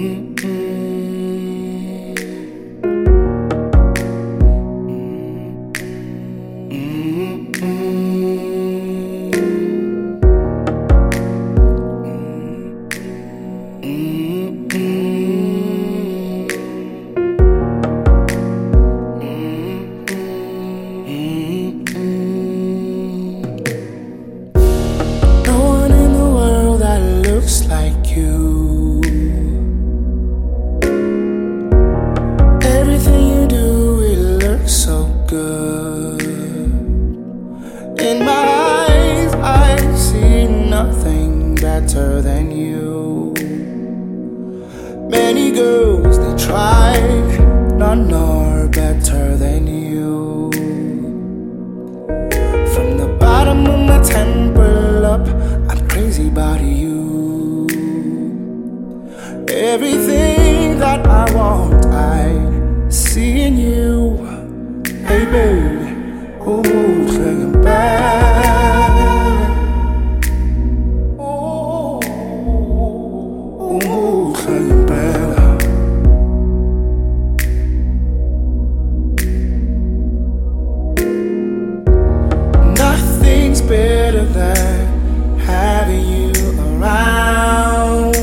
Like you, everything you do, it looks so good. In my eyes, I see nothing better than you. Many girls, they tried, none are better than you. From the bottom of my temple up, I'm crazy about you. Everything that I want, I see in you. Hey baby, oh, singing back. Oh, singing back. Nothing's better than having you around.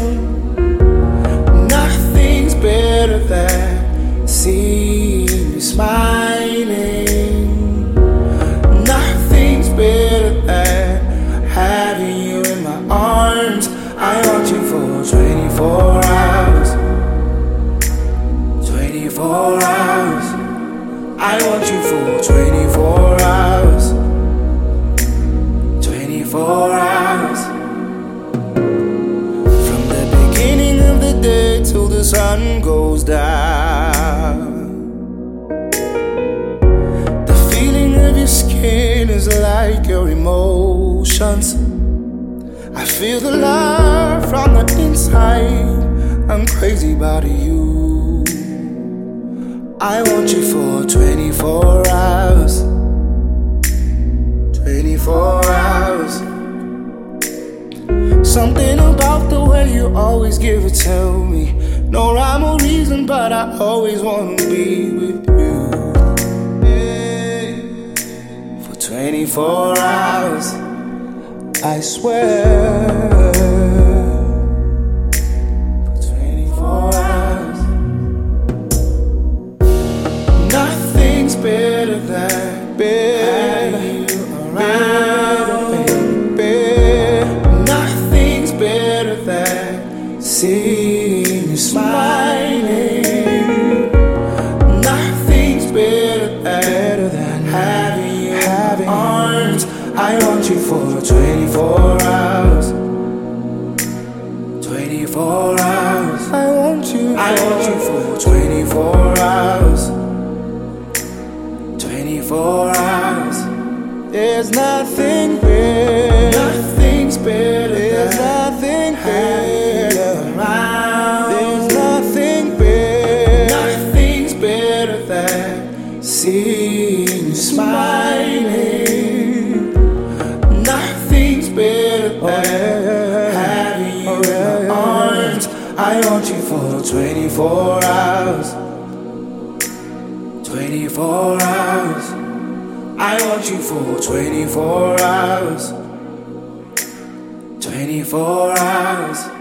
Better than seeing you smiling. Nothing's better than having you in my arms. I want you for 24 hours. 24 hours. I want you for 24 hours. 24 hours. From the beginning of the day till the sun goes down, the feeling of your skin is like your emotions. I feel the love from the inside. I'm crazy about you. I want you for 24 hours. 24 hours. Something about the way you always give it to me. No rhyme or reason, but I always wanna be with you. For 24 hours, I swear. For 24 hours. Nothing's better than having you around, baby. Nothing's better than seeing you smiling. Nothing's better than having you in arms. I want you for 24 hours. 24 hours. I want you for 24 hours. 24 hours. There's nothing better. Nothing's better. There's nothing better around. There's nothing better. Nothing's better than seeing you smiling. Nothing's better than having you in my arms. I want you for 24 hours. 24 hours. I want you for 24 hours. 24 hours.